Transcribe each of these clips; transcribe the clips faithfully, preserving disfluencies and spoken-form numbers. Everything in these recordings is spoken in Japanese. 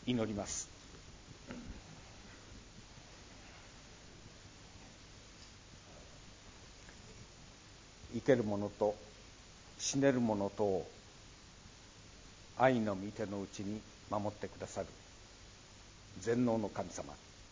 祈ります。生けるものと死ねるものとを愛の御手のうちに守ってくださる全能の神様、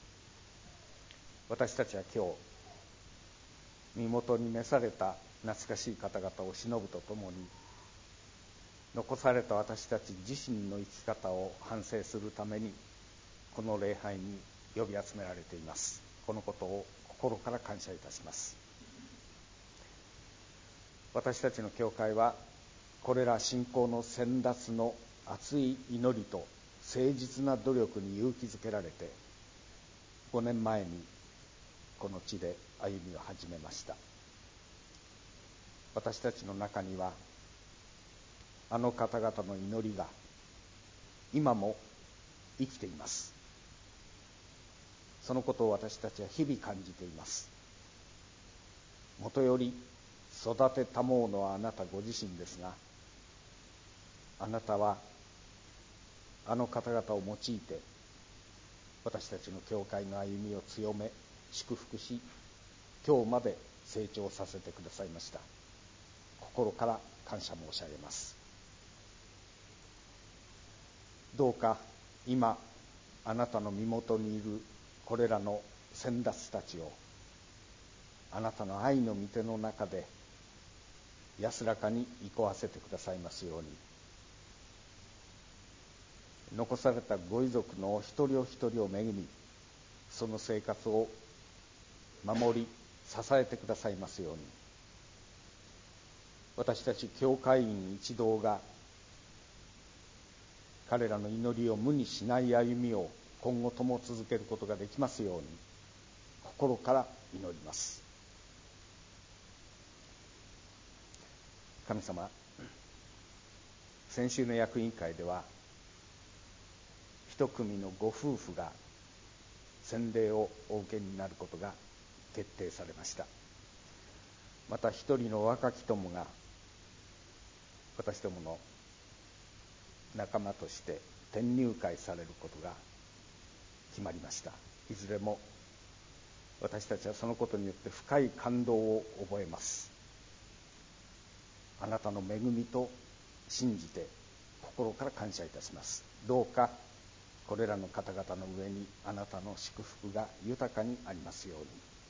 私たちは今日身元に召された懐かしい方々を偲ぶとともに、残された私たち自身の生き方を反省するためにこの礼拝に呼び集められています。このことを心から感謝いたします。私たちの教会はこれら信仰の先達の熱い祈りと誠実な努力に勇気づけられてごねんまえにこの地で歩みを始めました。私たちの中にはあの方々の祈りが今も生きています。そのことを私たちは日々感じています。もとより育てたもうのはあなたご自身ですが、あなたはあの方々を用いて私たちの教会の歩みを強め祝福し、今日まで成長させてくださいました。心から感謝申し上げます。どうか今あなたの身元にいるこれらの先達たちをあなたの愛の御手の中で安らかに憩わせてくださいますように、残されたご遺族のお一人お一人を恵み、その生活を守り支えてくださいますように、私たち教会員一同が彼らの祈りを無にしない歩みを今後とも続けることができますように心から祈ります。神様、先週の役員会では一組のご夫婦が洗礼をお受けになることが決定されました。また一人の若き友が私どもの仲間として転入会されることが決まりました。いずれも私たちはそのことによって深い感動を覚えます。あなたの恵みと信じて心から感謝いたします。どうかこれらの方々の上にあなたの祝福が豊かにありますように。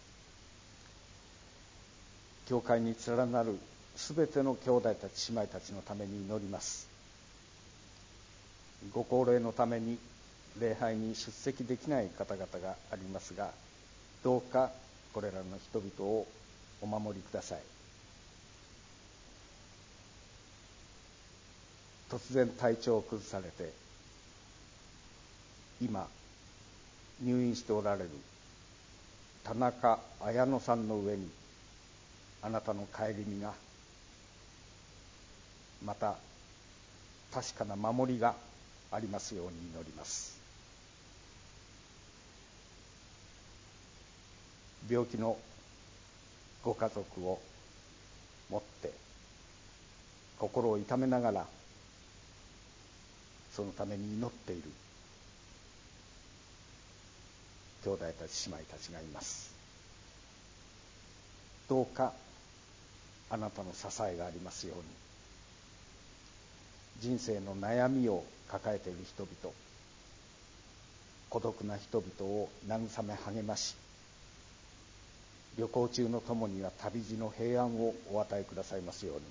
教会に連なるすべての兄弟たち姉妹たちのために祈ります。ご高齢のために礼拝に出席できない方々がありますが、どうかこれらの人々をお守りください。突然体調を崩されて今入院しておられる田中綾乃さんの上にあなたの顧みが、また確かな守りがありますように祈ります。病気のご家族を持って心を痛めながらそのために祈っている兄弟たち姉妹たちがいます。どうかあなたの支えがありますように、人生の悩みを抱えている人々、孤独な人々を慰め励まし、旅行中の友には旅路の平安をお与えくださいますように、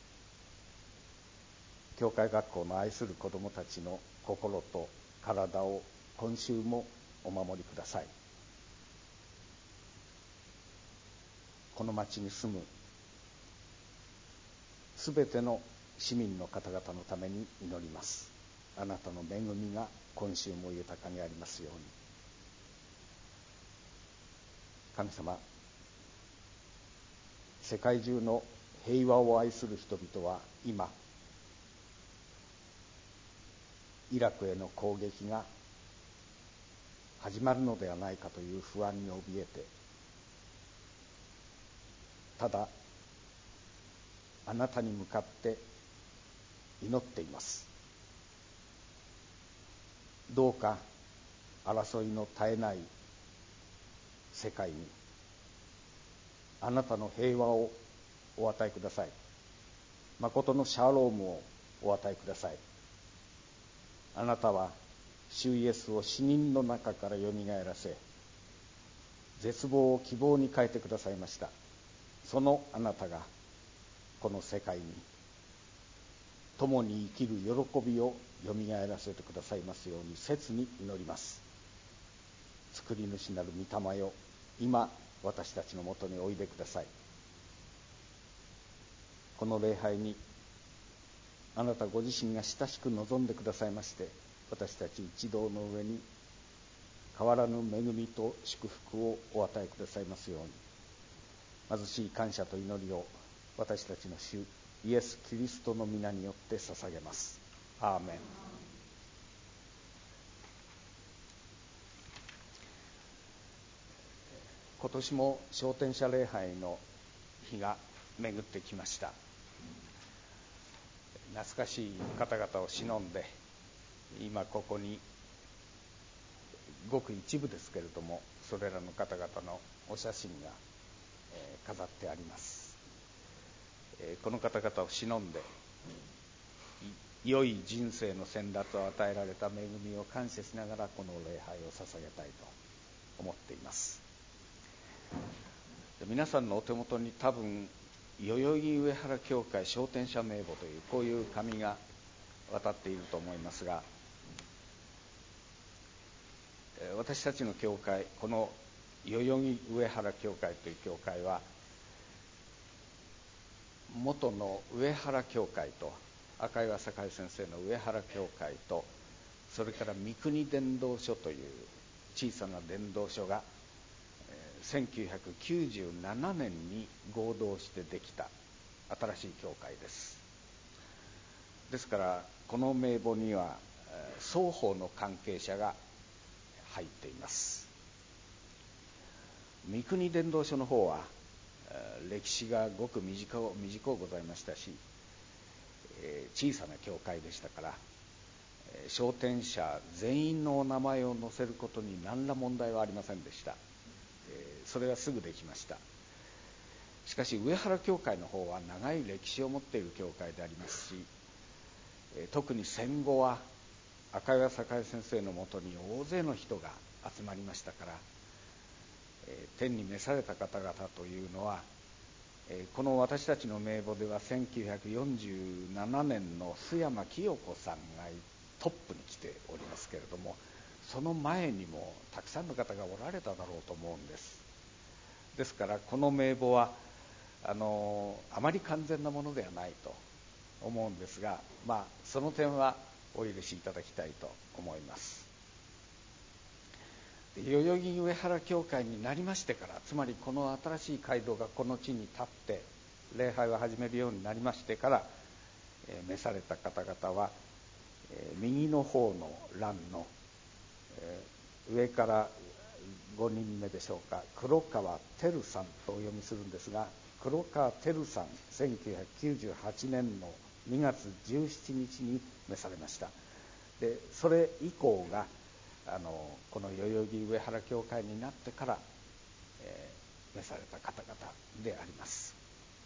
教会学校の愛する子どもたちの心と体を今週もお守りください。この町に住むすべての市民の方々のために祈ります。あなたの恵みが今週も豊かにありますように。神様、世界中の平和を愛する人々は今イラクへの攻撃が始まるのではないかという不安に怯えて、ただあなたに向かって祈っています。 どうか争いの絶えない世界にあなたの平和をお与えください。まことのシャロームをお与えください。あなたは主イエスを死人の中からよみがえらせ、絶望を希望に変えてくださいました。そのあなたがこの世界に共に生きる喜びをよみがえらせてくださいますように切に祈ります。作り主なる御霊よ、今私たちのもとにおいでください。この礼拝にあなたご自身が親しく望んでくださいまして、私たち一同の上に変わらぬ恵みと祝福をお与えくださいますように、貧しい感謝と祈りを私たちの主イエス・キリストの皆によって捧げます。アーメン。今年も昇天者礼拝の日が巡ってきました。懐かしい方々を偲んで、今ここにごく一部ですけれども、それらの方々のお写真が飾ってあります。この方々を偲んで、良い人生の先達を与えられた恵みを感謝しながら、この礼拝を捧げたいと思っています。皆さんのお手元に多分代々木上原教会昇天者名簿というこういう紙が渡っていると思いますが、私たちの教会、この代々木上原教会という教会は、元の上原教会と赤岩栄先生の上原教会と、それから三国伝道所という小さな伝道所がせんきゅうひゃくきゅうじゅうななねんに合同してできた新しい教会です。ですからこの名簿には双方の関係者が入っています。三国伝道所の方は歴史がごく短う短うございましたし、小さな教会でしたから、昇天者全員のお名前を載せることに何ら問題はありませんでした。それはすぐできました。しかし上原教会の方は長い歴史を持っている教会でありますし、特に戦後は赤岩栄先生のもとに大勢の人が集まりましたから、天に召された方々というのは、この私たちの名簿ではせんきゅうひゃくよんじゅうななねんの須山清子さんがトップに来ておりますけれども、その前にもたくさんの方がおられただろうと思うんです。ですからこの名簿はあのあまり完全なものではないと思うんですが、まあその点はお許しいただきたいと思います。代々木上原教会になりましてから、つまりこの新しい街道がこの地に立って礼拝を始めるようになりましてから、えー、召された方々は、えー、右の方の欄の、えー、上からごにんめでしょうか、黒川照さんとお読みするんですが、黒川照さん、せんきゅうひゃくきゅうじゅうはちねんのにがつじゅうしちにちに召されました。でそれ以降があのこの代々木上原教会になってから、えー、召された方々であります。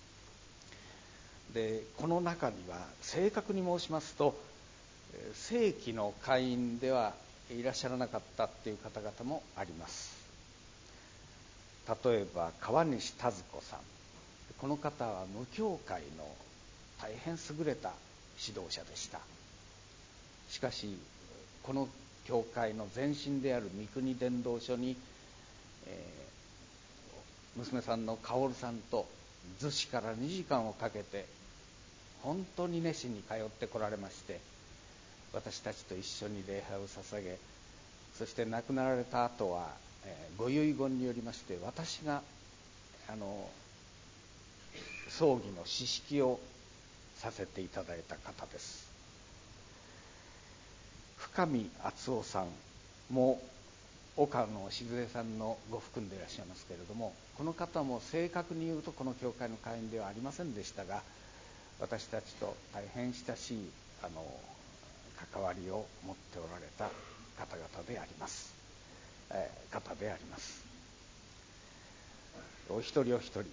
でこの中には正確に申しますと、正規の会員ではいらっしゃらなかったっていう方々もあります。例えば川西田津子さん、この方は無教会の大変優れた指導者でした。しかしこの教会の前身である三国伝道所に、えー、娘さんの薫さんと逗子からにじかんをかけて本当に熱心に通ってこられまして、私たちと一緒に礼拝を捧げ、そして亡くなられた後は、えー、ご遺言によりまして私があの葬儀の指揮をさせていただいた方です。深見敦夫さんも岡野静江さんのご夫君でいらっしゃいますけれども、この方も正確に言うとこの教会の会員ではありませんでしたが、私たちと大変親しいあの関わりを持っておられた方々であります、えー、方であります。お一人お一人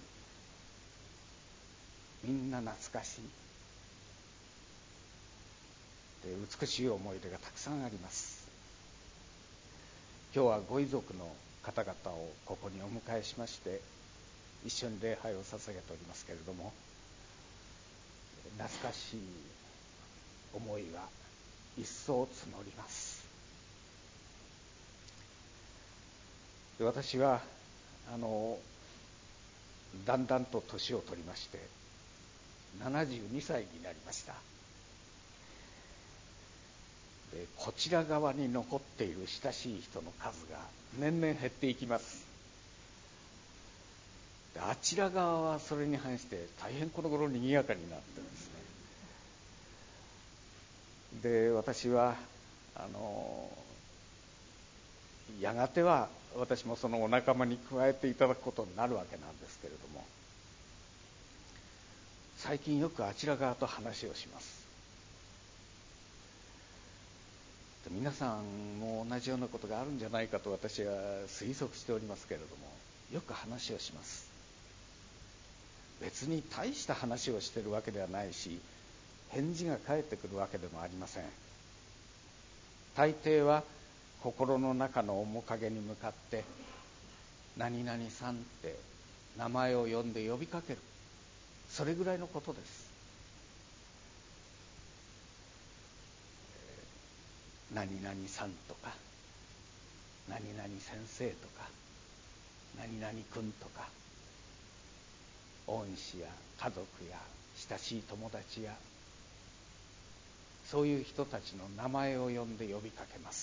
みんな懐かしいで美しい思い出がたくさんあります。今日はご遺族の方々をここにお迎えしまして一緒に礼拝を捧げておりますけれども、懐かしい思いが一層募ります。で私はあのだんだんと年を取りましてななじゅうにさいになりました。でこちら側に残っている親しい人の数が年々減っていきます。であちら側はそれに反して大変この頃にぎやかになってですね。で私はあのやがては私もそのお仲間に加えていただくことになるわけなんですけれども、最近よくあちら側と話をします。で皆さんも同じようなことがあるんじゃないかと私は推測しておりますけれども、よく話をします。別に大した話をしているわけではないし、返事が返ってくるわけでもありません。大抵は心の中の面影に向かって何々さんって名前を呼んで呼びかける、それぐらいのことです。何々さんとか何々先生とか何々君とか恩師や家族や親しい友達やそういう人たちの名前を呼んで呼びかけます。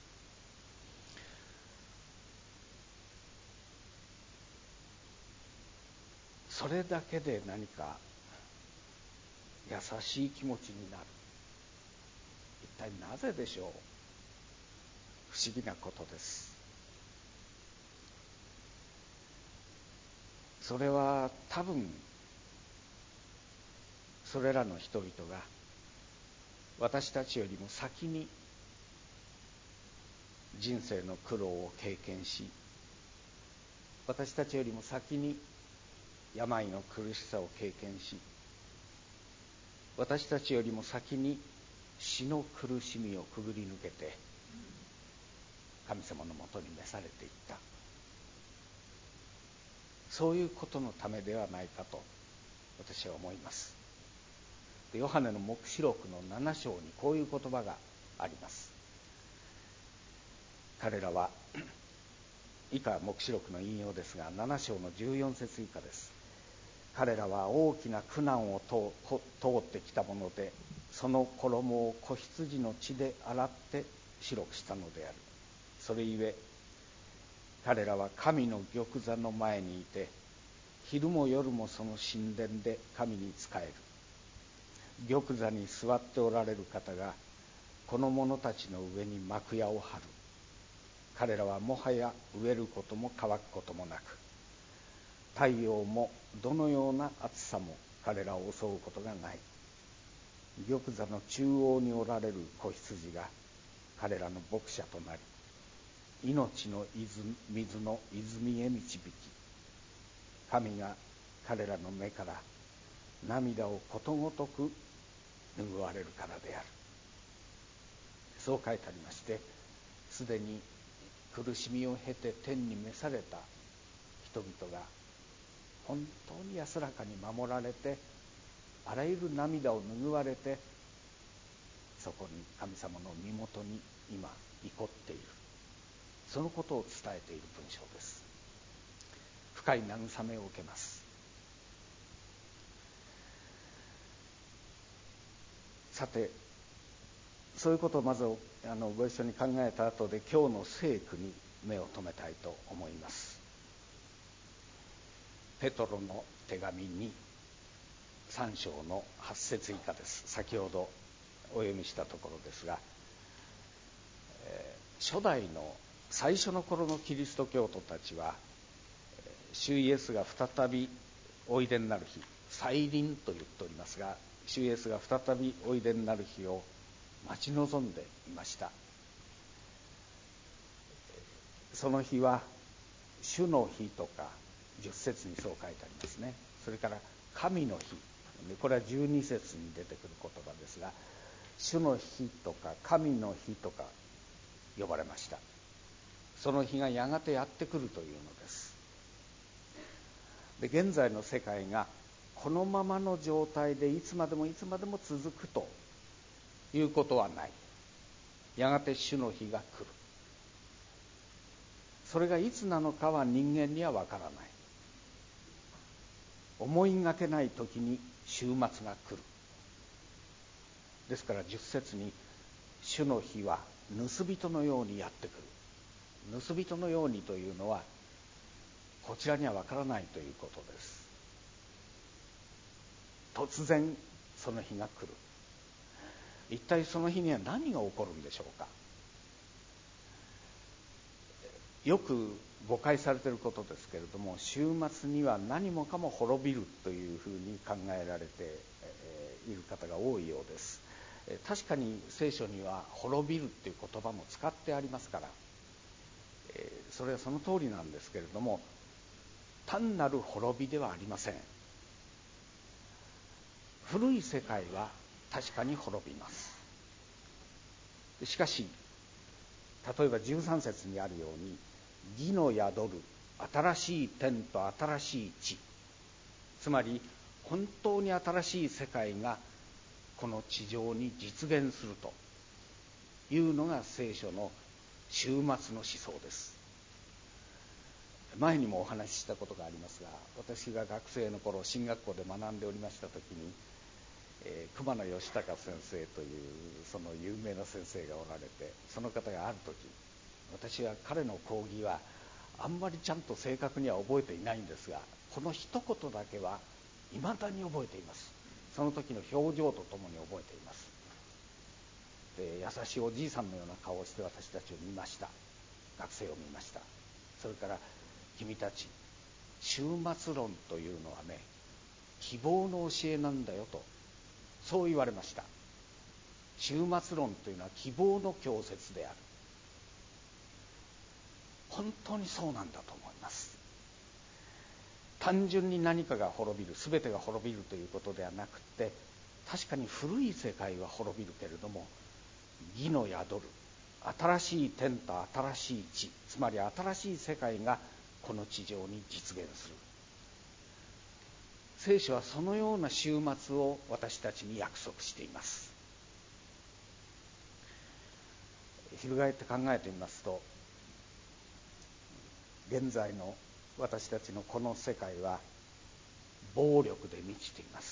それだけで何か優しい気持ちになる。一体なぜでしょう。不思議なことです。それは多分それらの人々が私たちよりも先に人生の苦労を経験し、私たちよりも先に病の苦しさを経験し、私たちよりも先に死の苦しみをくぐり抜けて神様のもとに召されていった、そういうことのためではないかと私は思います。でヨハネの黙示録のなな章にこういう言葉があります。彼らは以下黙示録の引用ですが、なな章のじゅうよん節以下です。彼らは大きな苦難を通ってきたもので、その衣を子羊の血で洗って白くしたのである。それゆえ彼らは神の玉座の前にいて、昼も夜もその神殿で神に仕える。玉座に座っておられる方がこの者たちの上に幕屋を張る。彼らはもはや飢えることも乾くこともなく、太陽もどのような暑さも彼らを襲うことがない。玉座の中央におられる子羊が彼らの牧者となり、命の水の泉へ導き、神が彼らの目から涙をことごとく拭われるからである。そう書いてありまして、すでに苦しみを経て天に召された人々が本当に安らかに守られて、あらゆる涙を拭われて、そこに神様の身元に今生こっている、そのことを伝えている文章です。深い慰めを受けます。さて、そういうことをまずあのご一緒に考えた後で、今日の聖句に目を留めたいと思います。ペトロの手紙にさん章のはち節以下です。先ほどお読みしたところですが、えー、初代の最初の頃のキリスト教徒たちは、主イエスが再びおいでになる日、再臨と言っておりますが、主イエスが再びおいでになる日を待ち望んでいました。 その日は主の日とかじゅっ節にそう書いてありますね。それから神の日、これはじゅうに節に出てくる言葉ですが、主の日とか神の日とか呼ばれました。その日がやがてやってくるというのです。で、現在の世界がこのままの状態でいつまでもいつまでも続くということはない。やがて主の日が来る。それがいつなのかは人間にはわからない。思いがけない時に終末が来る。ですからじゅっ節に主の日は盗人のようにやってくる。盗人のようにというのはこちらにはわからないということです。突然その日が来る。一体その日には何が起こるんでしょうか。よく誤解されていることですけれども、終末には何もかも滅びるというふうに考えられている方が多いようです。確かに聖書には滅びるという言葉も使ってありますから、それはその通りなんですけれども、単なる滅びではありません。古い世界は確かに滅びます。しかし例えばじゅうさん節にあるように、義の宿る新しい天と新しい地、つまり本当に新しい世界がこの地上に実現するというのが聖書の終末の思想です。前にもお話ししたことがありますが、私が学生の頃進学校で学んでおりました時に、えー、熊野義孝先生というその有名な先生がおられて、その方がある時、私は彼の講義はあんまりちゃんと正確には覚えていないんですが、この一言だけは未だに覚えています。その時の表情とともに覚えています。で、優しいおじいさんのような顔をして私たちを見ました。学生を見ました。それから、君たち終末論というのはね、希望の教えなんだよと、そう言われました。終末論というのは希望の教説である。本当にそうなんだと思います。単純に何かが滅びる、全てが滅びるということではなくて、確かに古い世界は滅びるけれども、義の宿る新しい天と新しい地、つまり新しい世界がこの地上に実現する。聖書はそのような終末を私たちに約束しています。翻って考えてみますと、現在の私たちのこの世界は暴力で満ちています。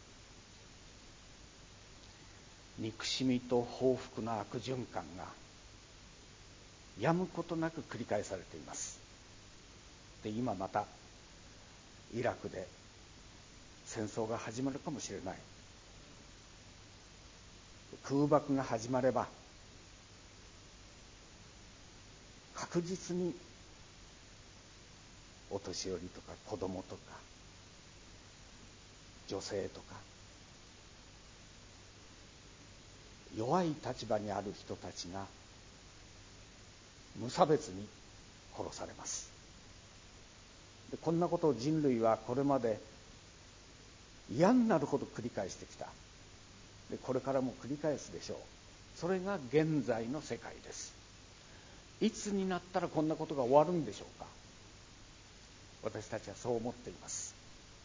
憎しみと報復の悪循環がやむことなく繰り返されています。で、今またイラクで戦争が始まるかもしれない。空爆が始まれば確実にお年寄りとか子供とか女性とか弱い立場にある人たちが無差別に殺されます。で、こんなことを人類はこれまで嫌になるほど繰り返してきた。で、これからも繰り返すでしょう。それが現在の世界です。いつになったらこんなことが終わるんでしょうか。私たちはそう思っています。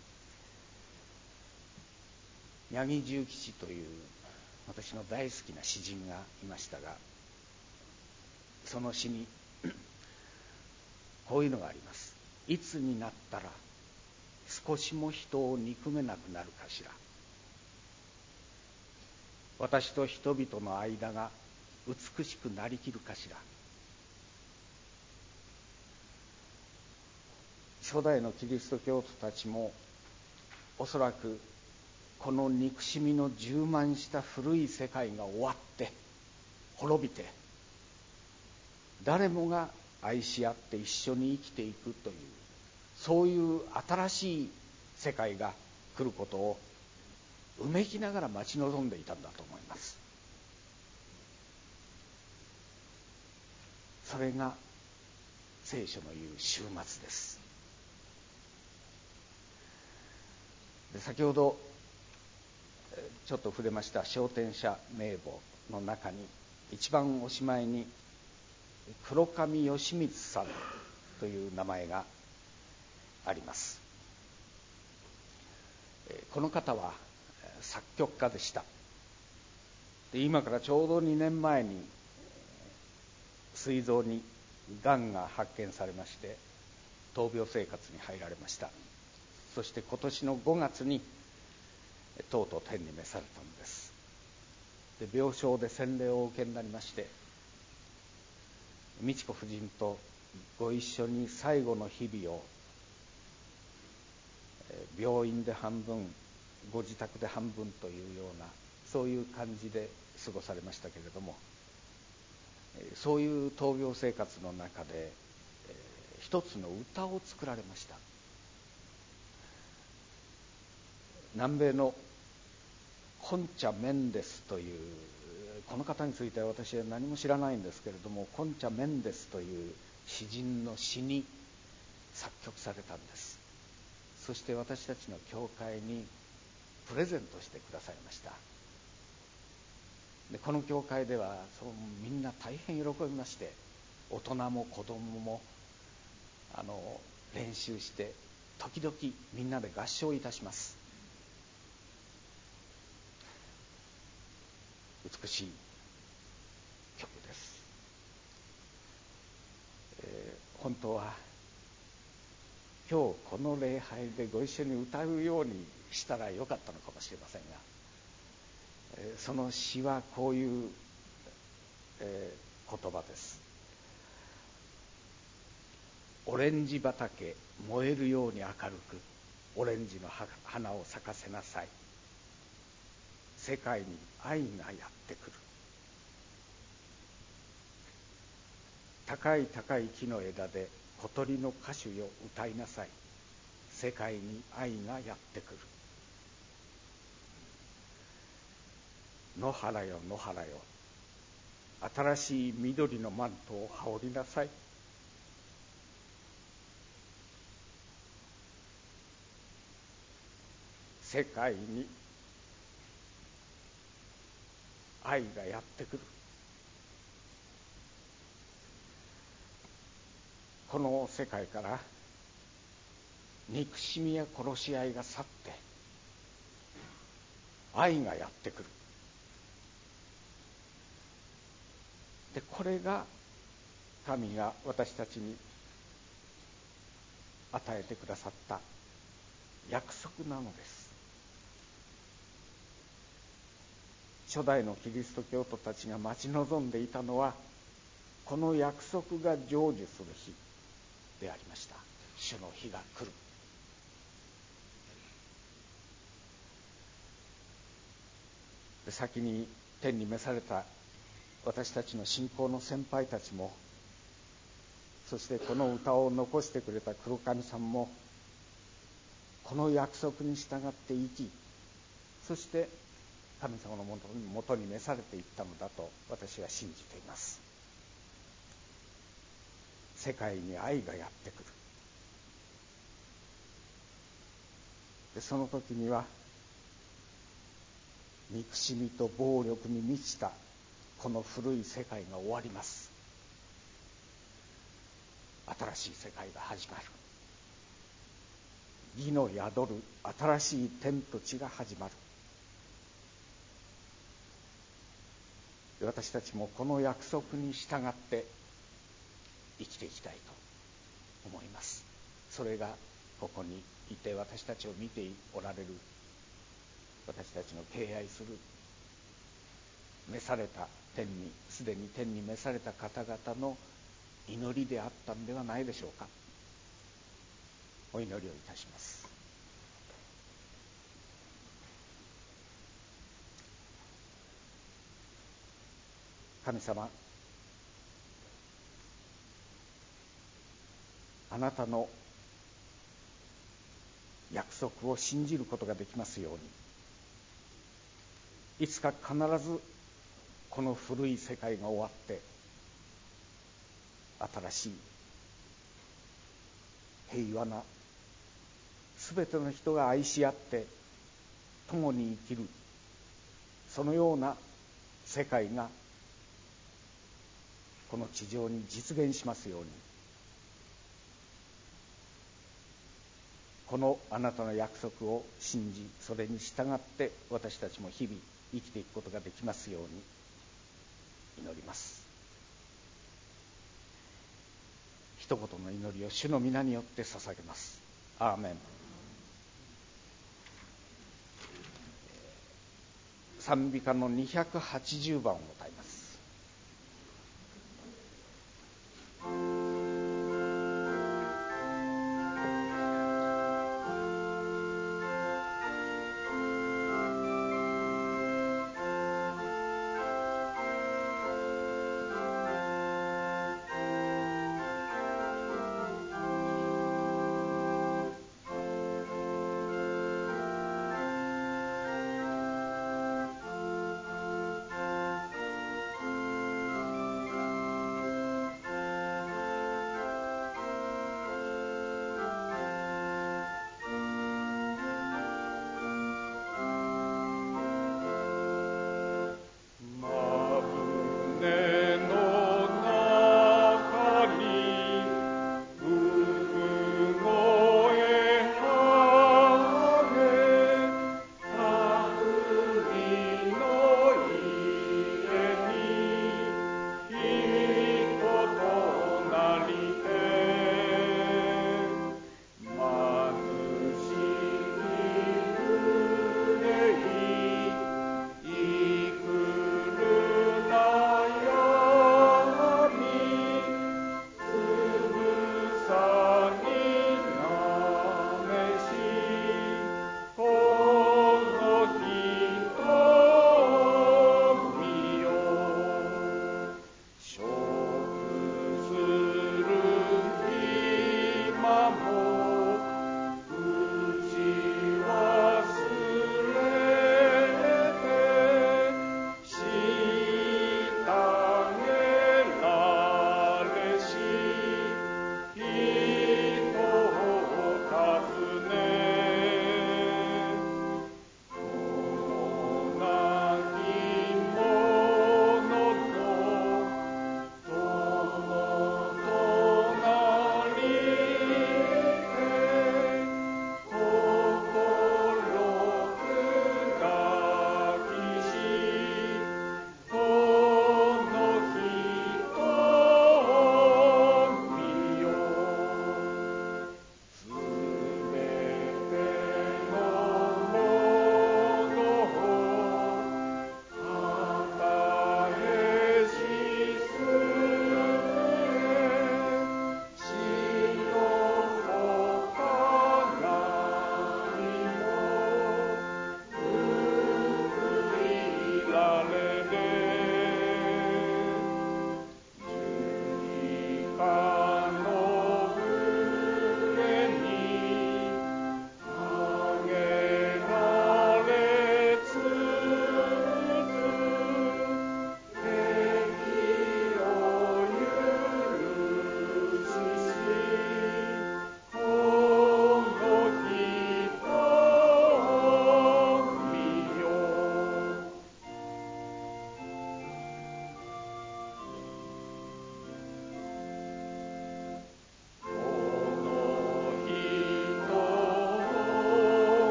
八木重吉という私の大好きな詩人がいましたが、その詩にこういうのがあります。いつになったら少しも人を憎めなくなるかしら。私と人々の間が美しくなりきるかしら。初代のキリスト教徒たちもおそらくこの憎しみの充満した古い世界が終わって滅びて、誰もが愛し合って一緒に生きていくという、そういう新しい世界が来ることをうめきながら待ち望んでいたんだと思います。それが聖書の言う終末です。で先ほどちょっと触れました昇天者名簿の中に一番おしまいに黒上義光さんという名前があります。この方は作曲家でした。で今からちょうどにねんまえに膵臓にがんが発見されまして闘病生活に入られました。そして今年のごがつにとうとう天に召されたのです。で病床で洗礼をお受けになりまして美智子夫人とご一緒に最後の日々を病院で半分ご自宅で半分というようなそういう感じで過ごされましたけれども、そういう闘病生活の中で一つの歌を作られました。南米のコンチャ・メンデスというこの方については私は何も知らないんですけれども、コンチャ・メンデスという詩人の詩に作曲されたんです。そして私たちの教会にプレゼントしてくださいました。でこの教会ではそうみんな大変喜びまして、大人も子供もあの練習して時々みんなで合唱いたします。美しい曲です。えー、本当は今日この礼拝でご一緒に歌うようにしたらよかったのかもしれませんが、えー、その詩はこういう、えー、言葉です。オレンジ畑燃えるように明るくオレンジの花を咲かせなさい。世界に愛がやってくる。高い高い木の枝で小鳥の歌手よ歌いなさい。世界に愛がやってくる。野原よ野原よ、新しい緑のマントを羽織りなさい。世界に愛がやってくる。この世界から憎しみや殺し合いが去って愛がやってくる。でこれが神が私たちに与えてくださった約束なのです。初代のキリスト教徒たちが待ち望んでいたのはこの約束が成就する日でありました。主の日が来る。で先に天に召された私たちの信仰の先輩たちも、そしてこの歌を残してくれた黒神さんもこの約束に従って生き、そして神様のもとにもとに召されていったのだと私は信じています。世界に愛がやってくる。でその時には憎しみと暴力に満ちたこの古い世界が終わります。新しい世界が始まる。義の宿る新しい天と地が始まる。私たちもこの約束に従って生きていきたいと思います。それがここにいて私たちを見ておられる私たちの敬愛する召された天にすでに天に召された方々の祈りであったんではないでしょうか。お祈りをいたします。神様、あなたの約束を信じることができますように、いつか必ずこの古い世界が終わって新しい平和な、すべての人が愛し合って共に生きる、そのような世界がこの地上に実現しますように、このあなたの約束を信じ、それに従って私たちも日々生きていくことができますように祈ります。一言の祈りを主の皆によって捧げます。アーメン。賛美歌のにひゃくはちじゅうばんを歌います。